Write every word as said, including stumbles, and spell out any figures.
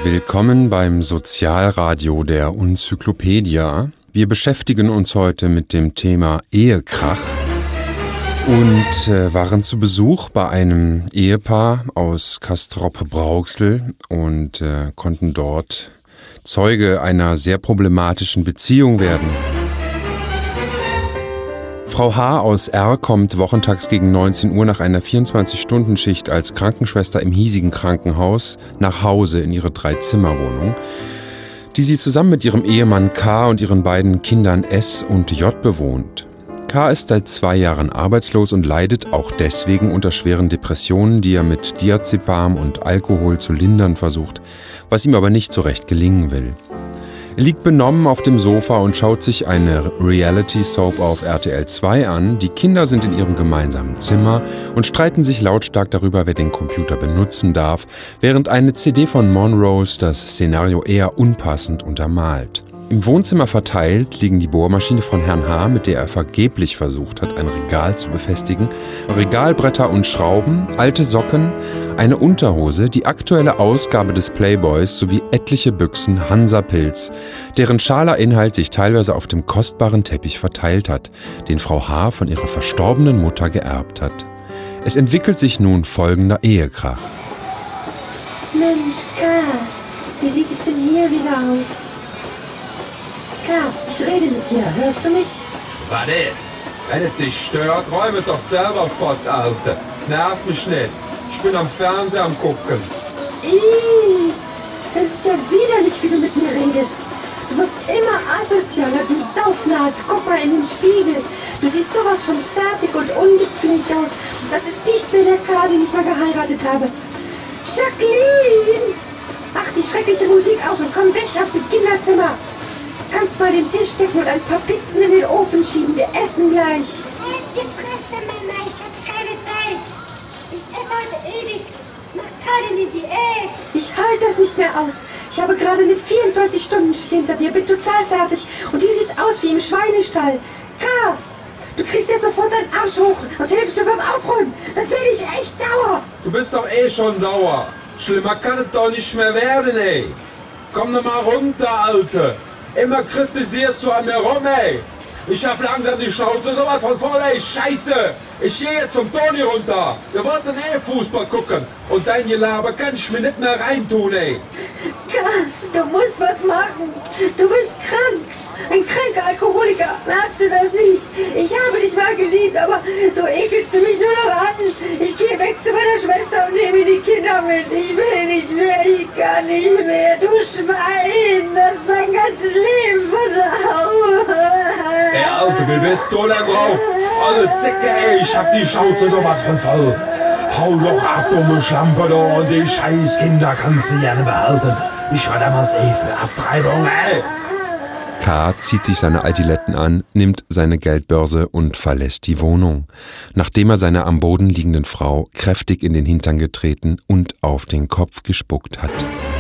Willkommen beim Sozialradio der Unzyklopädia. Wir beschäftigen uns heute mit dem Thema Ehekrach und äh, waren zu Besuch bei einem Ehepaar aus Castrop-Rauxel und äh, konnten dort Zeuge einer sehr problematischen Beziehung werden. Frau H. aus R. kommt wochentags gegen neunzehn Uhr nach einer vierundzwanzig-Stunden-Schicht als Krankenschwester im hiesigen Krankenhaus nach Hause in ihre Drei-Zimmer-Wohnung, die sie zusammen mit ihrem Ehemann K. und ihren beiden Kindern S. und J. bewohnt. K. ist seit zwei Jahren arbeitslos und leidet auch deswegen unter schweren Depressionen, die er mit Diazepam und Alkohol zu lindern versucht, was ihm aber nicht so recht gelingen will. Er liegt benommen auf dem Sofa und schaut sich eine Reality-Soap auf R T L zwei an. Die Kinder sind in ihrem gemeinsamen Zimmer und streiten sich lautstark darüber, wer den Computer benutzen darf, während eine C D von Monrose das Szenario eher unpassend untermalt. Im Wohnzimmer verteilt liegen die Bohrmaschine von Herrn H., mit der er vergeblich versucht hat, ein Regal zu befestigen, Regalbretter und Schrauben, alte Socken, eine Unterhose, die aktuelle Ausgabe des Playboys sowie etliche Büchsen Hansapilz, deren schaler Inhalt sich teilweise auf dem kostbaren Teppich verteilt hat, den Frau H. von ihrer verstorbenen Mutter geerbt hat. Es entwickelt sich nun folgender Ehekrach. Mensch, K., wie sieht es denn hier wieder aus? K., ich rede mit dir, hörst du mich? Was ist? Wenn es dich stört, räume doch selber fort, Alte. Nerv mich nicht. Ich bin am Fernseher am Gucken. Ih, das ist ja widerlich, wie du mit mir redest. Du wirst immer asozialer, du Saufnase. Guck mal in den Spiegel. Du siehst sowas von fertig und ungepflegt aus. Das ist nicht mehr der K., den ich mal geheiratet habe. Jacqueline! Mach die schreckliche Musik aus und komm weg aus dem Kinderzimmer. Du kannst mal den Tisch decken und ein paar Pizzen in den Ofen schieben. Wir essen gleich. Halt die Fresse, Mama. Ich hab keine Zeit. Ich esse heute eh nichts. Mach gerade eine Diät. Ich halte das nicht mehr aus. Ich habe gerade eine vierundzwanzig-Stunden-Schicht hinter mir. Bin total fertig. Und hier sieht's aus wie im Schweinestall. K., du kriegst jetzt sofort deinen Arsch hoch und hilfst mir beim Aufräumen. Sonst werde ich echt sauer. Du bist doch eh schon sauer. Schlimmer kann es doch nicht mehr werden, ey. Komm doch mal runter, Alte. Immer kritisierst du an mir rum, ey. Ich hab langsam die Schnauze sowas von voll, ey. Scheiße. Ich geh jetzt zum Toni runter. Wir wollten eh Fußball gucken. Und dein Gelaber kann ich mir nicht mehr reintun, ey. K., du musst was machen. Du bist krank. Ein kranker Alkoholiker. Merkst du das nicht? Ich habe dich mal geliebt, aber so ekelst du mich nur noch an. Ich gehe weg zu meiner Schwester und nehme die Kinder mit. Ich will nicht mehr. Ich kann nicht mehr. Du Schwein. Das ist mein ganzes Leben. Versaut. Ey, Alte, wie bist du denn drauf? Alle Zicke, ey. Ich hab die Schnauze sowas von voll. Hau doch ab, dumme Schlampe, da. Und die scheiß Kinder kannst du gerne behalten. Ich war damals eh für Abtreibung, ey. K. zieht sich seine Altiletten an, nimmt seine Geldbörse und verlässt die Wohnung, nachdem er seiner am Boden liegenden Frau kräftig in den Hintern getreten und auf den Kopf gespuckt hat.